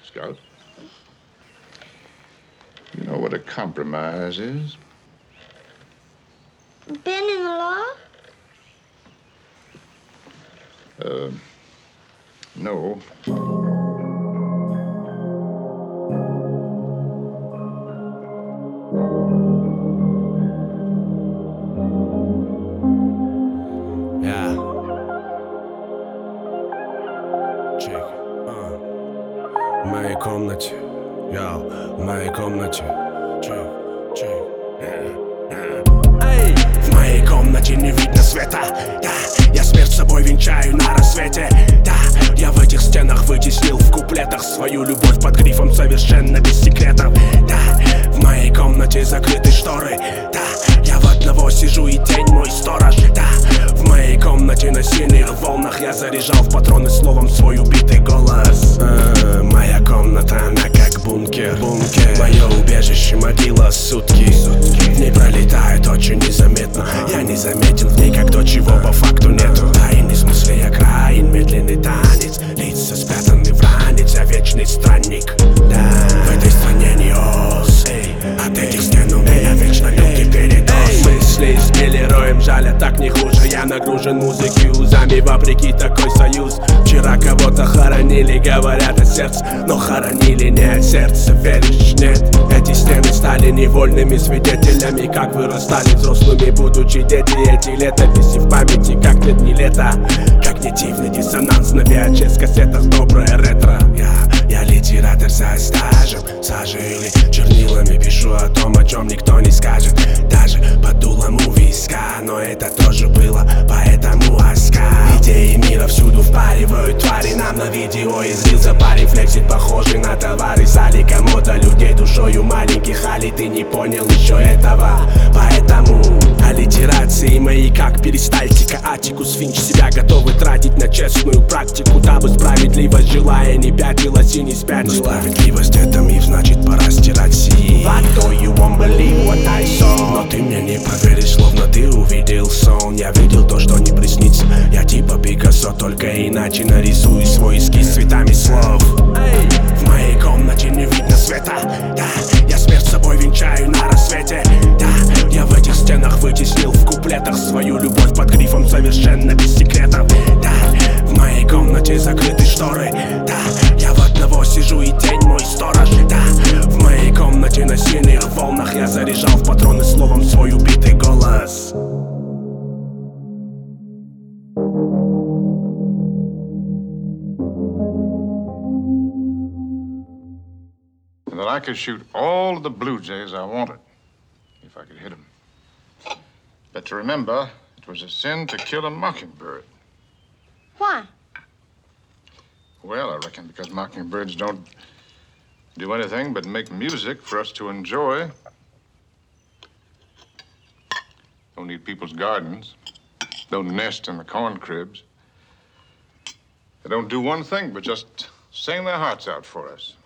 Scout. You know what a compromise is? Been in the law? No. Yeah. Check. В моей комнате. В моей комнате. Чек. Эй! В моей комнате не видно света. Да, я смерть собой венчаю на рассвете. Да, я в этих стенах вытеснил в куплетах свою любовь под грифом совершенно без секретов. Да, в моей комнате закрыты шторы. Да, я в одного сижу и тень мой сторож. Да, в моей комнате на сильных волнах я заряжал в патроны словом свой убитый голос. Моя комната, она как бункер. Мое убежище, могила сутки. В ней пролетает очень незаметно. Я не заметен в ней, как то, чего по факту нету. Тайный смысле окраин, медленный танец. Лица спрятаны в ранец, я вечный странник. Да, в этой стране не ос. От этих стен у меня вечно легкий передоз. Мысли сбили роем, жаль, а так не хуже. Я нагружен музыки узами, вопреки такой союз. Вчера кого-то хоронили, говорят о сердце, но хоронили не от сердца, веришь, нет. Эти стены стали невольными свидетелями, как вырастали взрослыми, будучи дети. Эти летописи в памяти, как нет ни лета. Когнитивный диссонанс на VHS-кассетах, доброе ретро. Я литератор со стажем, сажей или чернилами пишу о том, о чем никто не скажет. Даже под дулом у виска, но это тоже было, поэтому аска. Идеи мира всюду впаривают твари нам на видео. Излился парень, флексит, похожий на товары Салика. Мода людей душою маленьких, али ты не понял еще этого. Поэтому аллитерации мои как перистальтика. Атикус Финч себя готовы тратить на честную практику, дабы справедливость желая не пятилась и не спятила. Но справедливость это миф, значит пора стирать сии. What do you won't believe what I saw? Но ты мне не поверишь, словно ты увидел сон. Я видел то, что не приснится. Я типа Пикассо, только иначе нарисую свой эскиз цветами слов. В моей комнате не видно света. Да, я смерть собой венчаю на рассвете. Да, я в этих стенах вытеснил в куплетах свою любовь под грифом совершенно без секретов. Да, в моей комнате закрыты шторы. Да, я в одного сижу и тень мой сторож. Да, в моей комнате на сильных волнах я заряжал в патроны словом свой убитый голос. That I could shoot all of the blue jays I wanted, if I could hit them. But to remember, it was a sin to kill a mockingbird. Why? Well, I reckon because mockingbirds don't do anything but make music for us to enjoy. Don't need people's gardens. Don't nest in the corn cribs. They don't do one thing but just sing their hearts out for us.